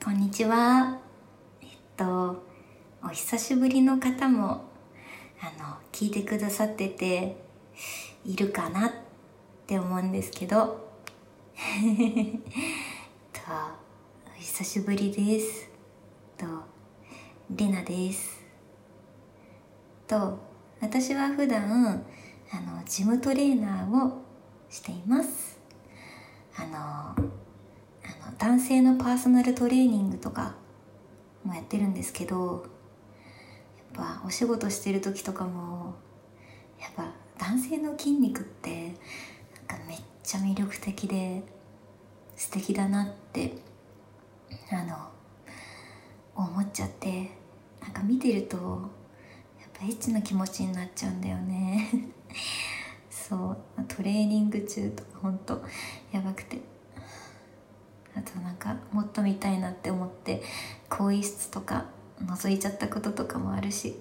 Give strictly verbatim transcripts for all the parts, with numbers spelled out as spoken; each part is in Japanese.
こんにちは。えっと、お久しぶりの方も、あの、聞いてくださってて、いるかなって思うんですけど、えっと、お久しぶりです。と、レナです。と、私は普段、あの、ジムトレーナーをしています。あの、あの男性のパーソナルトレーニングとかもやってるんですけど、やっぱお仕事してる時とかもやっぱ男性の筋肉ってなんかめっちゃ魅力的で素敵だなってあの思っちゃって、なんか見てるとやっぱエッチな気持ちになっちゃうんだよねそうトレーニング中とかほんとやばくて、あとなんかもっと見たいなって思って更衣室とか覗いちゃったこととかもあるし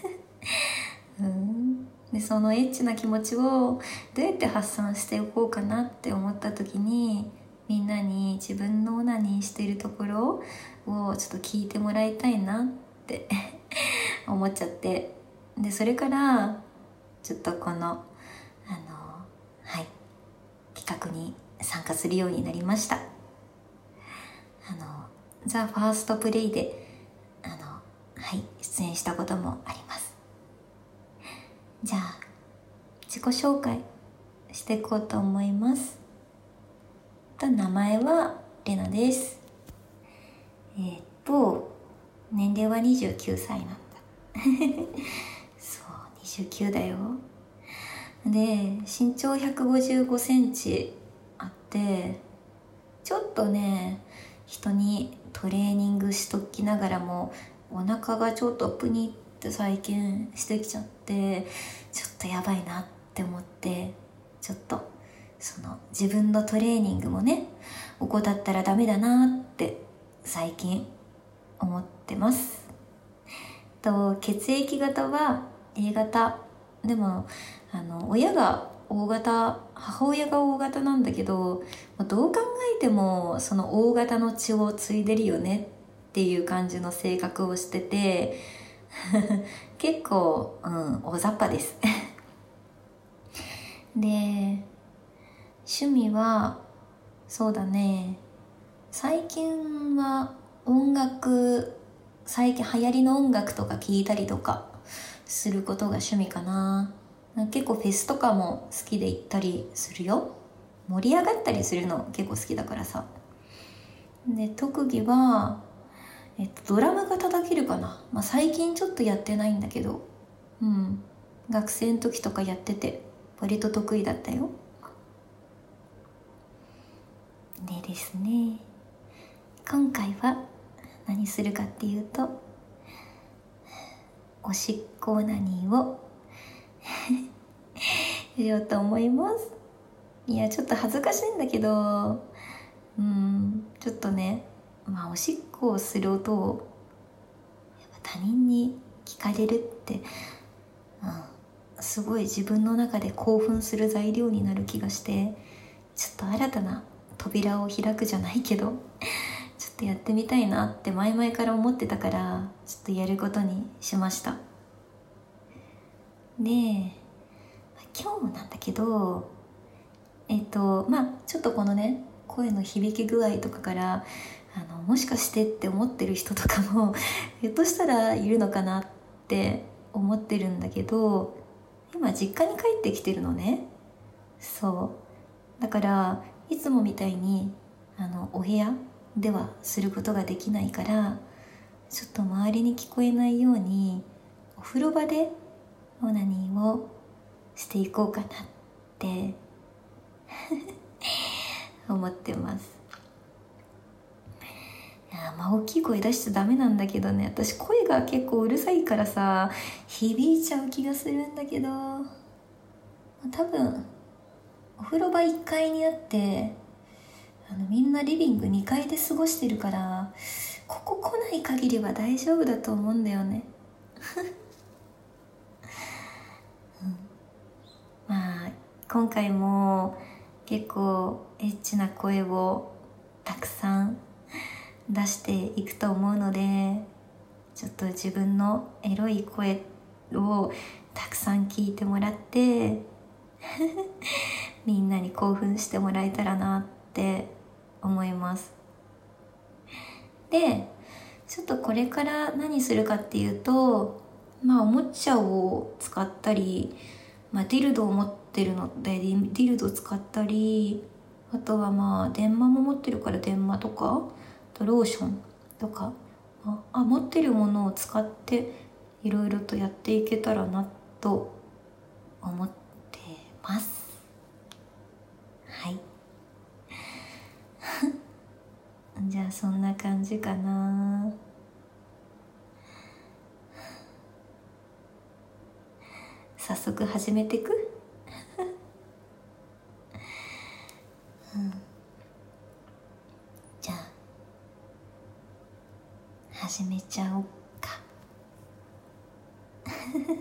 うんでそのエッチな気持ちをどうやって発散していこうかなって思った時に、みんなに自分のオナニーしてるところをちょっと聞いてもらいたいなって思っちゃって、でそれからちょっとこのあのはい企画に参加するようになりました。あのザ・ファーストプレイであのはい出演したこともあります。じゃあ自己紹介していこうと思います。名前はレナです。えー、っと年齢はにじゅうきゅうさいなんだそうにじゅうきゅうだよ。で身長ひゃくごじゅうごセンチあって、ちょっとね人にトレーニングしときながらもお腹がちょっとプニって最近してきちゃって、ちょっとやばいなって思って、ちょっとその自分のトレーニングもね怠ったらダメだなって最近思ってます。と血液型は A 型でも、あの親が大型、母親が大型なんだけど、どう考えてもその大型の血を継いでるよねっていう感じの性格をしてて結構、うん、大雑把ですで趣味はそうだね、最近は音楽、最近流行りの音楽とか聴いたりとかすることが趣味かな。結構フェスとかも好きで行ったりするよ。盛り上がったりするの結構好きだからさ。で特技は、えっと、ドラムが叩けるかな、まあ、最近ちょっとやってないんだけど、うん学生の時とかやってて割と得意だったよ。でですね、今回は何するかっていうと、おしっこオナニーをしようと思います。いやちょっと恥ずかしいんだけど、うんちょっとね、まあおしっこをする音をやっぱ他人に聞かれるって、うん、すごい自分の中で興奮する材料になる気がして、ちょっと新たな扉を開くじゃないけどちょっとやってみたいなって前々から思ってたから、ちょっとやることにしました。で今日なんだけど、えっとまあちょっとこのね声の響き具合とかから、あのもしかしてって思ってる人とかもひょっとしたらいるのかなって思ってるんだけど、今実家に帰ってきてるのね。そうだからいつもみたいにあのお部屋ではすることができないから、ちょっと周りに聞こえないようにお風呂場でオナニーをしていこうかなって思ってます。いやまあ大きい声出しちゃダメなんだけどね、私声が結構うるさいからさ響いちゃう気がするんだけど、多分お風呂場いっかいにあって、あのみんなリビングにかいで過ごしてるから、ここ来ない限りは大丈夫だと思うんだよね、うん、まあ今回も結構エッチな声をたくさん出していくと思うので、ちょっと自分のエロい声をたくさん聞いてもらってみんなに興奮してもらえたらなって思います。で、ちょっとこれから何するかっていうと、まあおもちゃを使ったり、まあ、ディルドを持ってるのでディルド使ったり、あとはまあ電話も持ってるから電話とか、あとローションとか、ああ持ってるものを使っていろいろとやっていけたらなと思ってます。はいじゃあそんな感じかな。早速始めていくうん、じゃあ始めちゃおうかや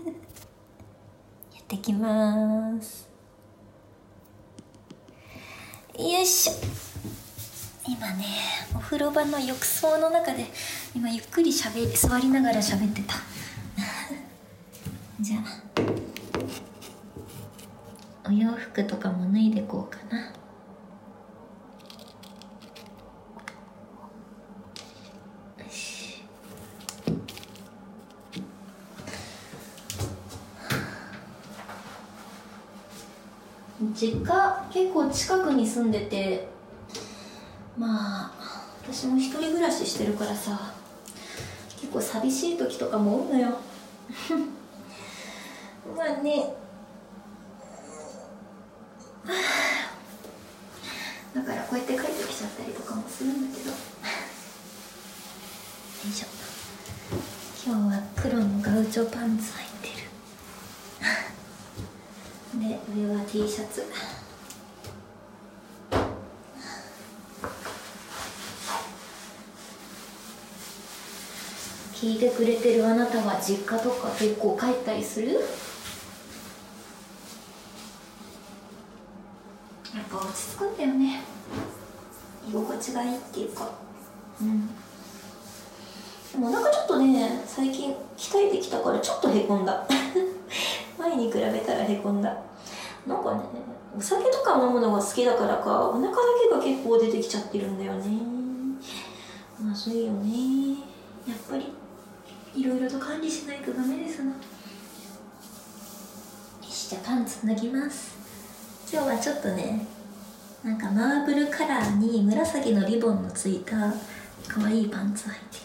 ってきまーす。よいしょ。今ね、お風呂場の浴槽の中で今ゆっくりしゃべ座りながら喋ってたじゃあお洋服とかも脱いでこうかな。実家結構近くに住んでて、まあ私も一人暮らししてるからさ、結構寂しい時とかも多いのよまあね、だからこうやって帰ってきちゃったりとかもするんだけどよいしょ。今日は黒のガウチョパンツ履いてるで、上は T シャツ。聞いてくれてるあなたは実家とか結構帰ったりする？やっぱ落ち着くんだよね、居心地がいいっていうか。うんでもお腹ちょっとね、最近鍛えてきたからちょっとへこんだ前に比べたらへこんだ。なんかね、お酒とか飲むのが好きだからか、お腹だけが結構出てきちゃってるんだよね。まずいよね、やっぱりいろいろと管理しないとダメですな。よし、じゃあパンツ脱ぎます。今日はちょっとね、なんかマーブルカラーに紫のリボンのついた可愛いパンツ履いてる。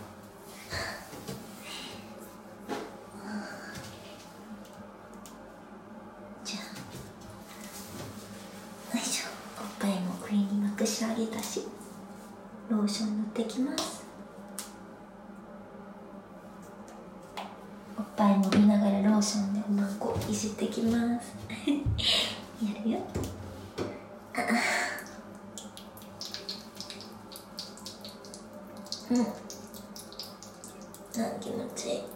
じゃあよいしょ、おっぱいもクリーニングしてあげたし、ローション塗ってきます。おっぱいも見ながらローションでおまんこいじってきますやるよ。あうん、あ気持ちいい。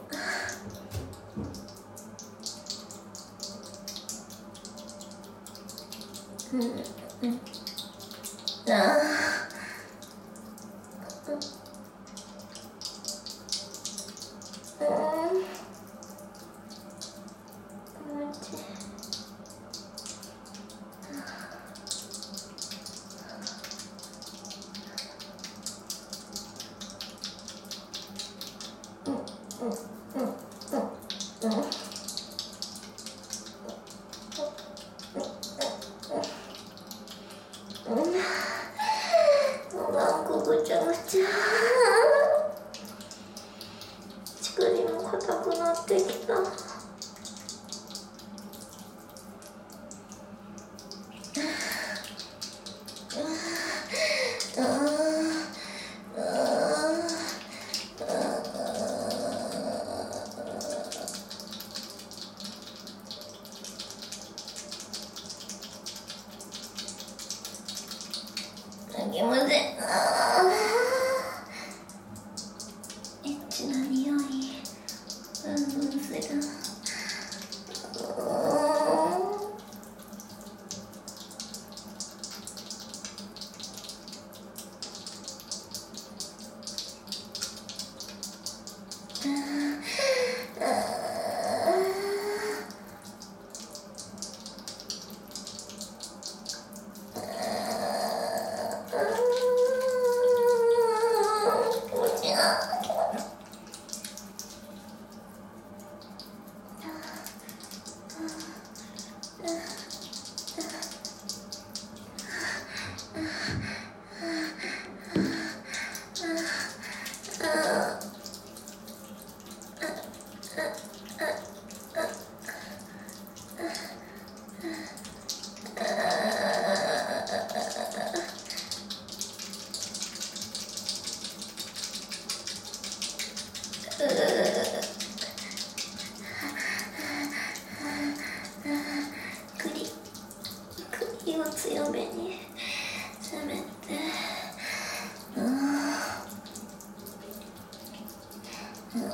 うんうんあ乳首も硬くなってきた。あげません。エッチな匂い。うんうんする。 栗栗を強めに攻めて、うんうん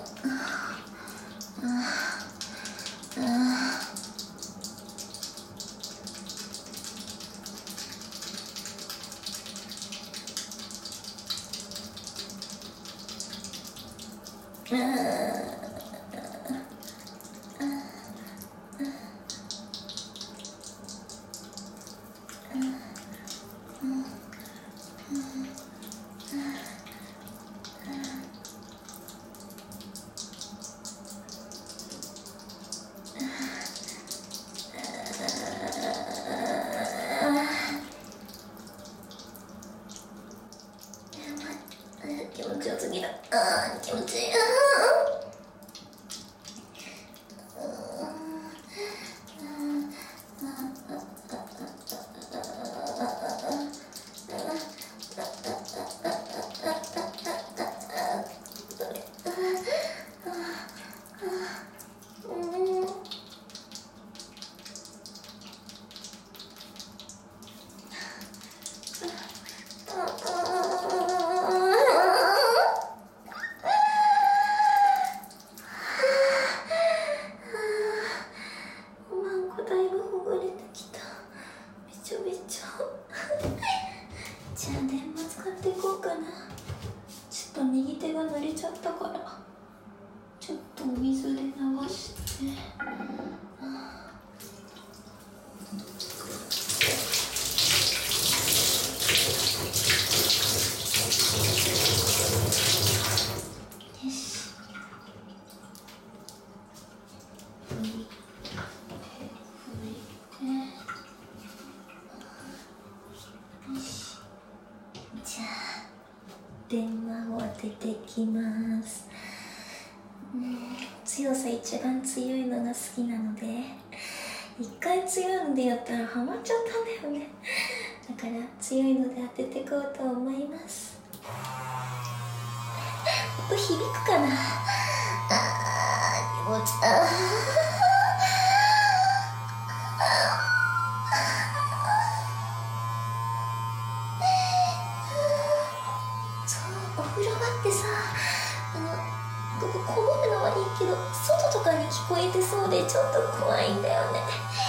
気持ちよすぎる。あー気持ちいい。じゃあ電話使っていこうかな。ちょっと右手が濡れちゃったから、ちょっとお水で流して、よし。拭いて拭いて、よし。じゃあ電話を当ててきます。うん、強さ一番強いのが好きなので、一回強いのでやったらハマっちゃったんだよね。だから強いので当てていこうと思います。音響くかな。あー気持ちあーお風呂場ってさ、あのこここもるのはいいけど、外とかに聞こえてそうでちょっと怖いんだよね。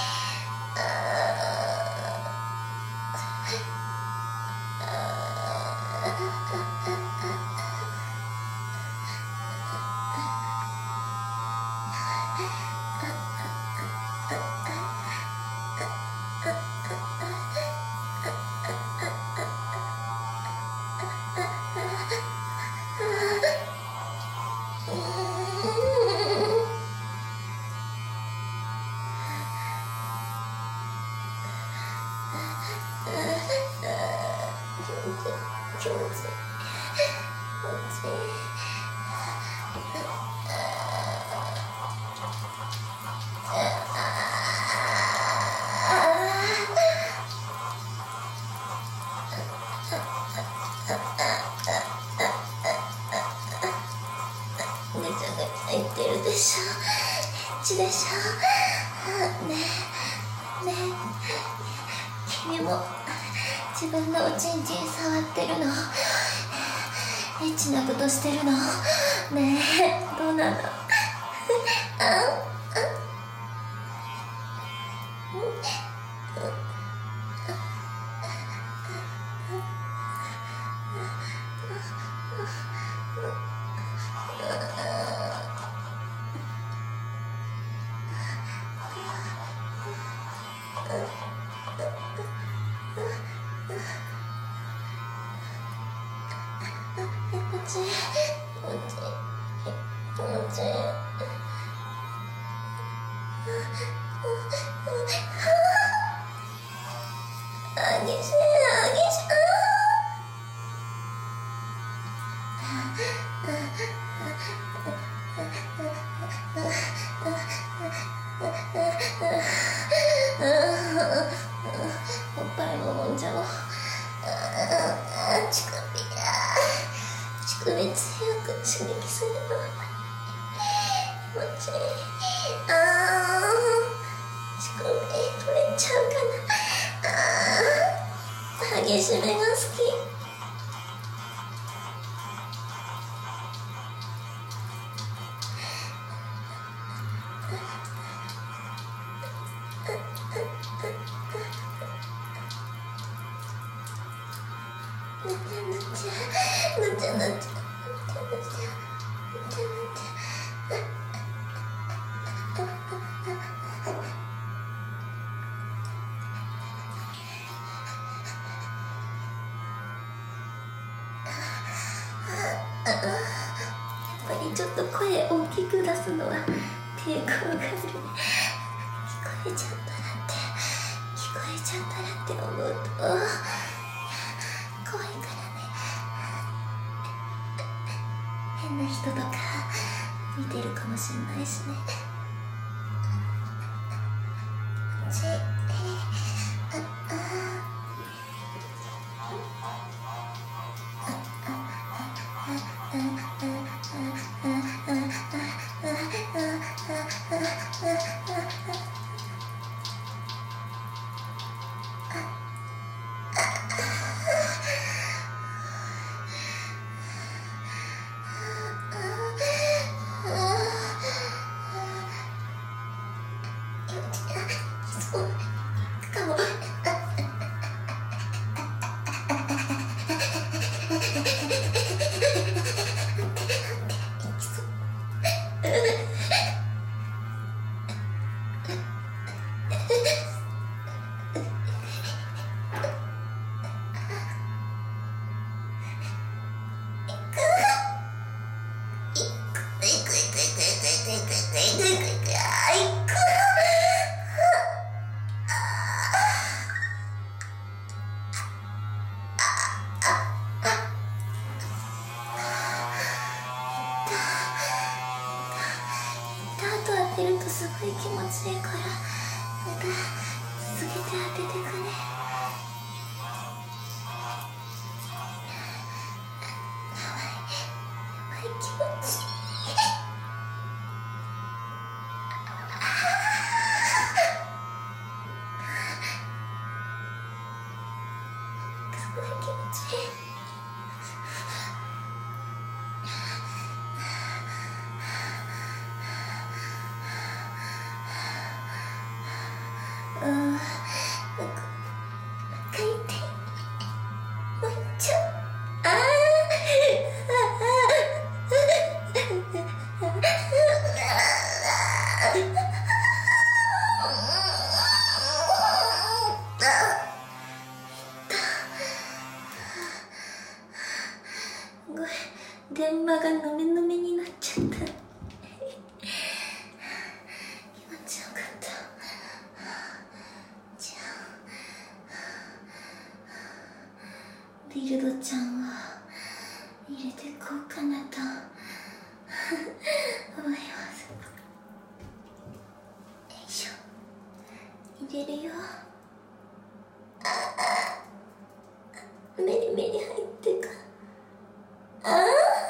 気持ちいい気持ちいいぐちゃぐちゃ言ってるでしょ。エッチでしょ。ねえねえ、君も自分のおちんちん触ってるの？エッチなことしてるの？ねえ、どうなの？ああ気持ちいい気持ちいい気持ちいい。あげしあげしおっぱいも揉んじゃおう。乳首乳首強く刺激するの。 持ちいい。あー、乳首取れちゃうかな。あー、激しめが好き。ぬちゃぬちゃぬちゃぬちゃぬちゃぬちゃぬちゃぬちゃやっぱりちょっと声大きく出すのは抵抗があるね。聞こえちゃったらって聞こえちゃったらって思うと怖いからね。変な人とか見てるかもしんないしね。ちえああそうかも。当てるとすごい気持ちいいから、また続けて当ててくね。やばいやばい、気持ちいい。すごい気持ちいい。うん、なんか痛い。もうちょあごめん、電話がのめのめになっちゃった。気持ちよかった。じゃあビルドちゃんを入れていこうかなと思います。よいしょ、入れるよ。メリメリ入ってか。ああ、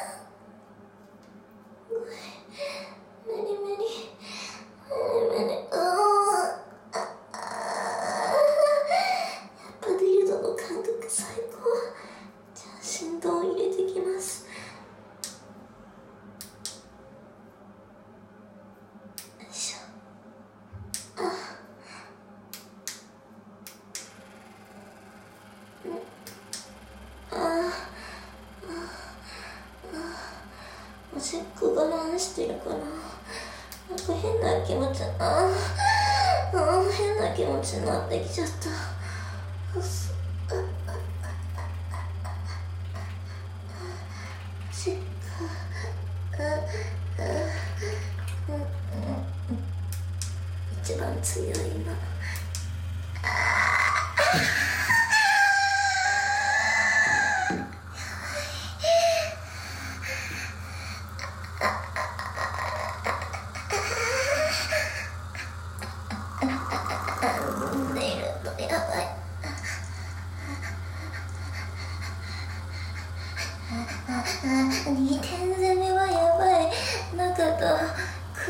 ごめん、メリメリメリメリ。うーああ、やっぱディルドの感覚最高。じゃあ振動を入れてきます。よいしょ。あああおしっこ我慢してるかな。なんか変な気持ち、ああ変な気持ちになってきちゃった。おしっこ一番強い今。寝るのやばい。にてん攻めはやばい。中と首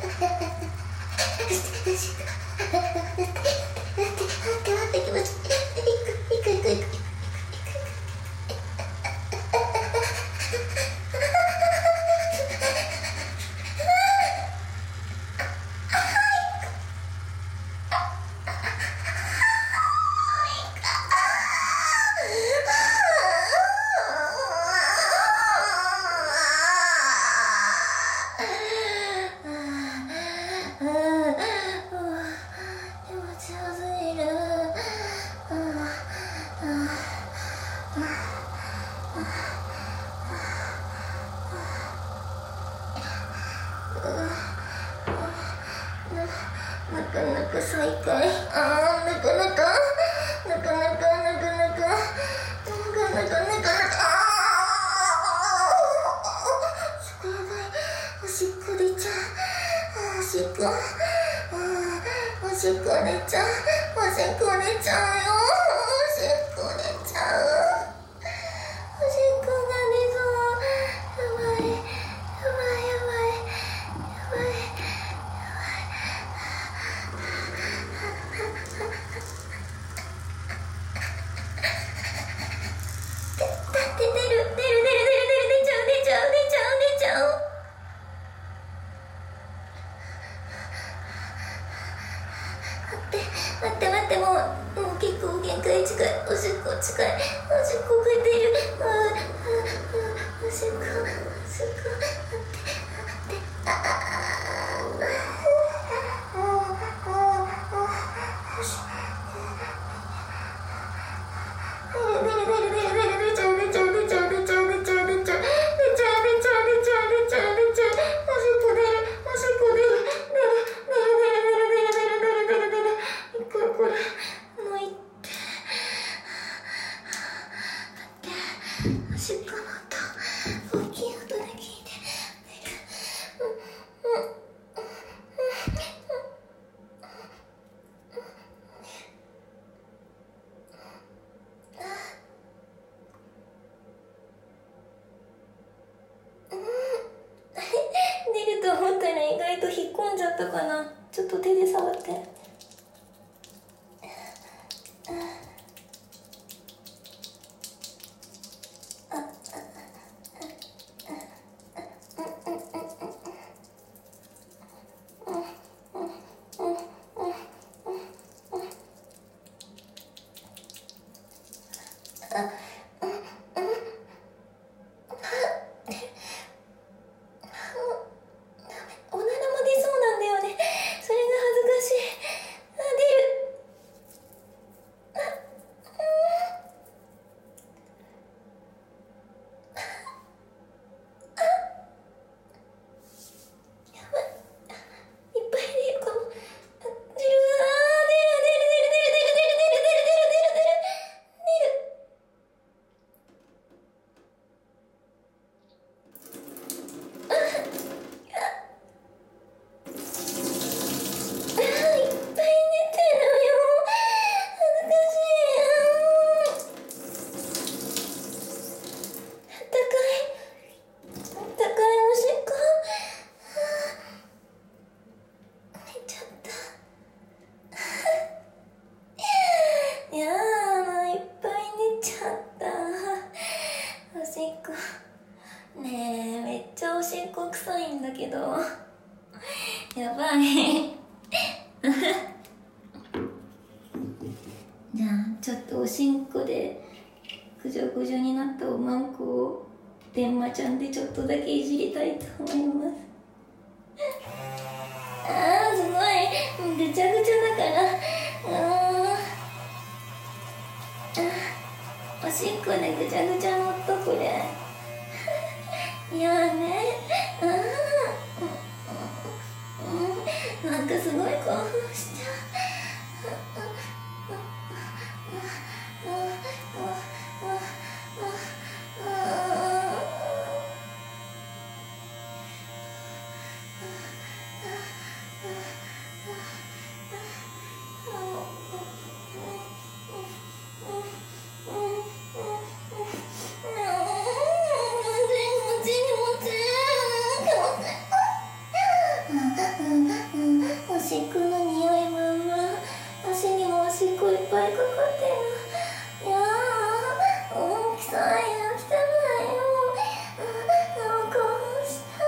なかなか再会、あーなかなかなかなかなかなかなかなかなかなかあーやばい、おしっこ出ちゃう、おしっこ、おしっこ出ちゃう、おしっこ出ちゃうよ、おしっこ出ちゃう、おしっこ出ちゃう、おしっこが出そう、やばいやばいやばいしっこ、おしっこ、と思ったら意外と引っ込んじゃったかな。ちょっと手で触って。ねえ、めっちゃおしっこ臭いんだけどやばいじゃあちょっとおしんこでぐじょぐじょになったおまんこをでんまちゃんでちょっとだけいじりたいと思いますあーすごいぐちゃぐちゃだからあーおしっこでぐちゃぐちゃの音これいやねあーなんかすごい興奮しちゃうおしっこの匂いまんま足にもおしっこいっぱいかかってるいやー大きさや汚いよあー興奮した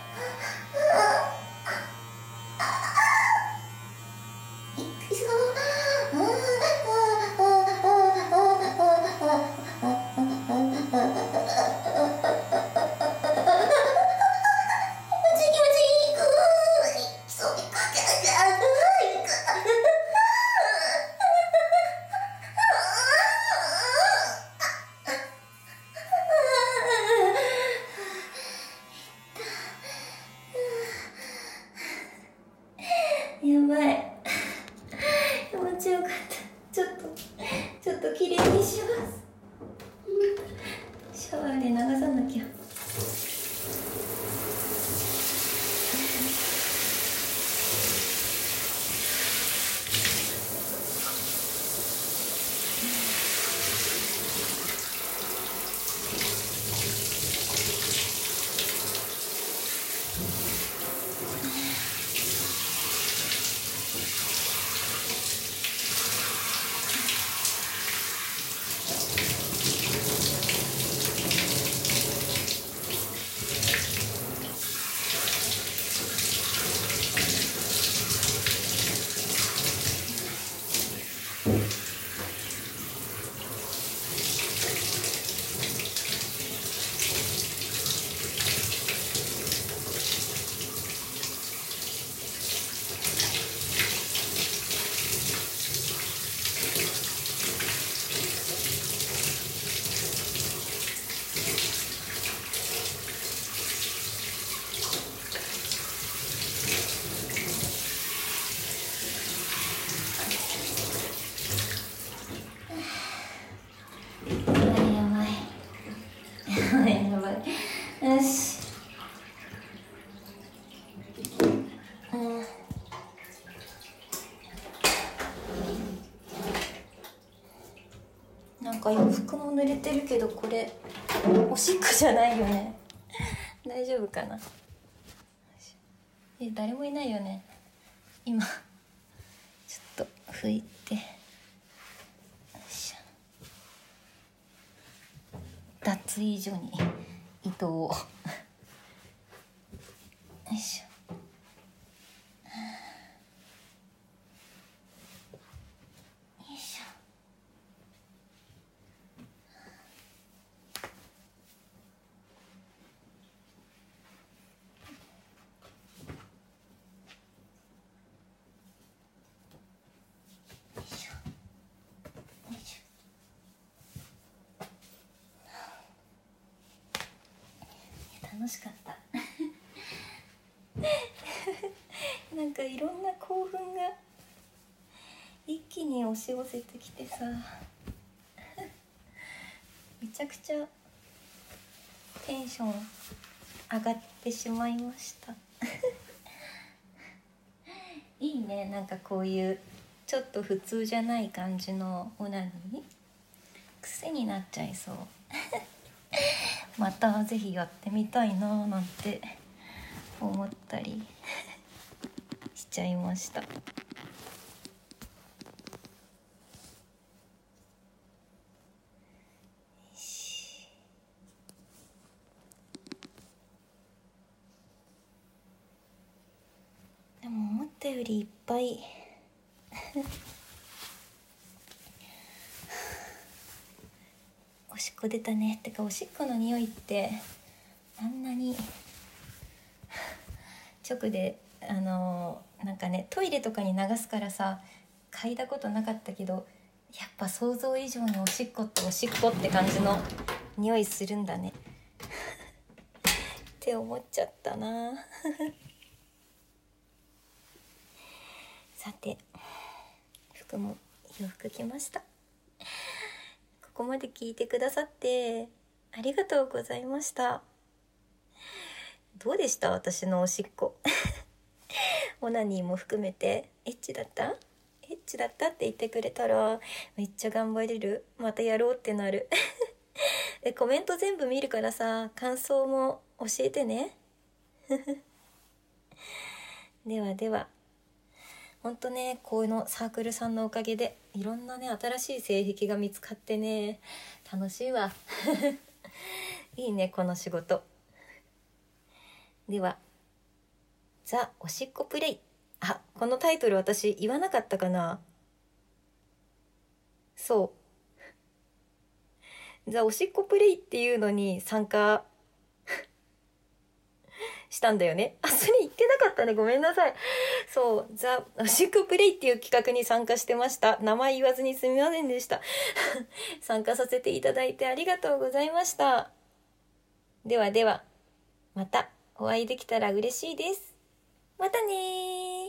びっくりしたやばい気持ちよかったちょっとちょっときれいにしますシャワーで流さなきゃよし。うん。なんか洋服も濡れてるけど、これおしっこじゃないよね。大丈夫かな。え、誰もいないよね今。ちょっと拭いて、よいしょ。脱衣所に移動。よいしょ。楽しかったなんかいろんな興奮が一気に押し寄せてきてさめちゃくちゃテンション上がってしまいましたいいね、なんかこういうちょっと普通じゃない感じのオナニー癖になっちゃいそうまたぜひやってみたいななんて思ったりしちゃいました。でも思ったよりいっぱいおしっこ出たね。ってかおしっこの匂いってあんなに直であのなんかね、トイレとかに流すからさ嗅いだことなかったけど、やっぱ想像以上におしっこっておしっこって感じの匂いするんだねって思っちゃったなさて、服も洋服着ました。ここまで聞いてくださってありがとうございました。どうでした私のおしっこオナニーも含めてエッチだった？エッチだったって言ってくれたらめっちゃ頑張れる。またやろうってなるえコメント全部見るからさ、感想も教えてねではでは、ほんとね、こういうのサークルさんのおかげでいろんなね新しい性癖が見つかってね、楽しいわいいねこの仕事。ではザ・おしっこプレイ。あ、このタイトル私言わなかったかな。そうザ・おしっこプレイっていうのに参加したんだよね。あ、それ言ってなかったね、ごめんなさい。そうザ・おしっこプレイっていう企画に参加してました。名前言わずにすみませんでした参加させていただいてありがとうございました。ではでは、またお会いできたら嬉しいです。またねー。